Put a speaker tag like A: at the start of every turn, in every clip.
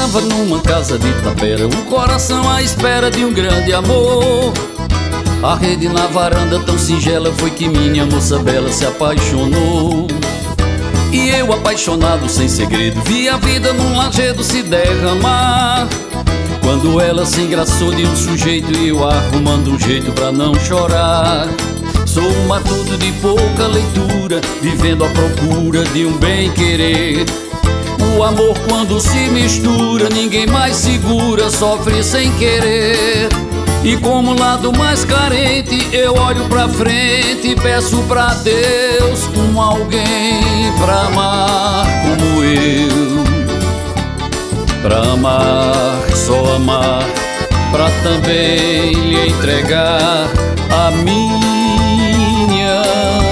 A: Morava numa casa de tapera, um coração à espera de um grande amor. A rede na varanda tão singela foi que minha moça bela se apaixonou. E eu apaixonado sem segredo vi a vida num lajedo se derramar. Quando ela se engraçou de um sujeito e eu arrumando um jeito pra não chorar. Sou um matuto de pouca leitura, vivendo à procura de um bem-querer. O amor quando se mistura, ninguém mais segura, sofre sem querer. E como lado mais carente, eu olho pra frente e peço pra Deus um alguém pra amar como eu. Pra amar, só amar, pra também lhe entregar a minha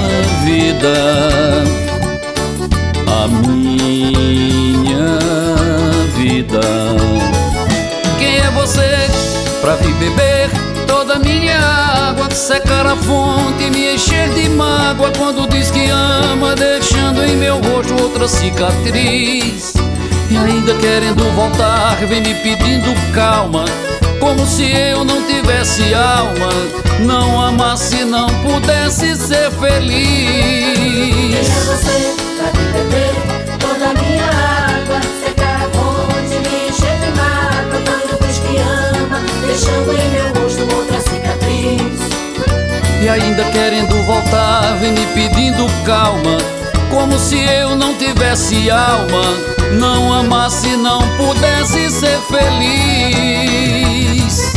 A: vida. A minha vida. Quem é você pra vir beber toda a minha água, secar a fonte e me encher de mágoa quando diz que ama, deixando em meu rosto outra cicatriz? E ainda querendo voltar, vem me pedindo calma, como se eu não tivesse alma, não amasse, não pudesse ser feliz.
B: Quem é você pra vir beber toda a minha água, secar a fonte e me encher de mágoa quando diz que ama, deixando em meu rosto outra cicatriz?
A: E ainda querendo voltar, vem me pedindo calma, como se eu não tivesse alma, não amasse, não pudesse ser feliz.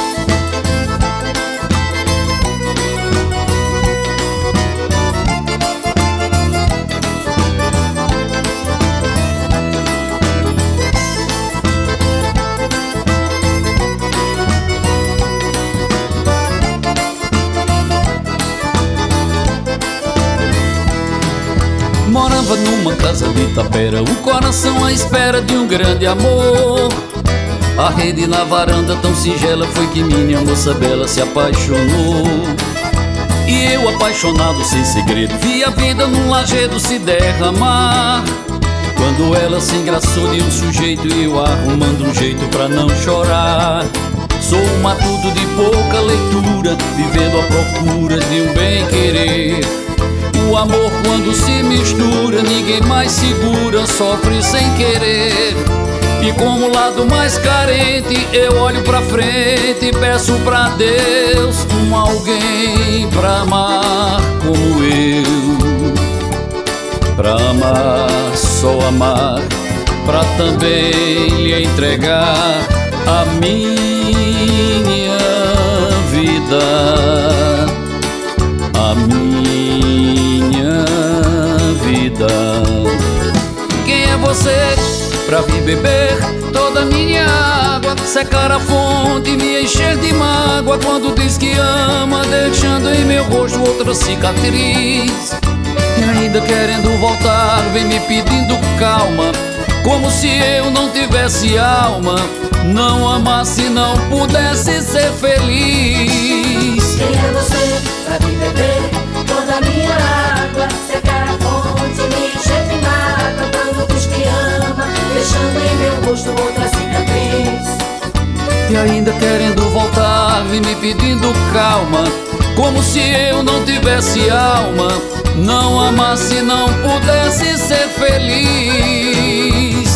A: Morava numa casa de tapera, um coração à espera de um grande amor. A rede na varanda tão singela foi que minha moça bela se apaixonou. E eu apaixonado sem segredo vi a vida num lajedo se derramar. Quando ela se engraçou de um sujeito e eu arrumando um jeito pra não chorar. Sou um matuto de pouca leitura, vivendo à procura de um bem-querer. O amor quando se mistura, ninguém mais segura, sofre sem querer. E como lado mais carente, eu olho pra frente e peço pra Deus um alguém pra amar como eu. Pra amar, só amar, pra também lhe entregar a minha vida. A minha vida. Quem é você pra vir beber toda a minha água, secar a fonte e me encher de mágoa quando diz que ama, deixando em meu rosto outra cicatriz? E ainda querendo voltar, vem me pedindo calma, como se eu não tivesse alma, não amasse, não pudesse ser feliz.
B: Quem é você pra vir beber toda a minha água, secar a fonte e me encher de mágoa quando diz que ama, deixando em meu rosto outra cicatriz?
A: E ainda querendo voltar, vem me pedindo calma, como se eu não tivesse alma, não amasse, não pudesse ser feliz.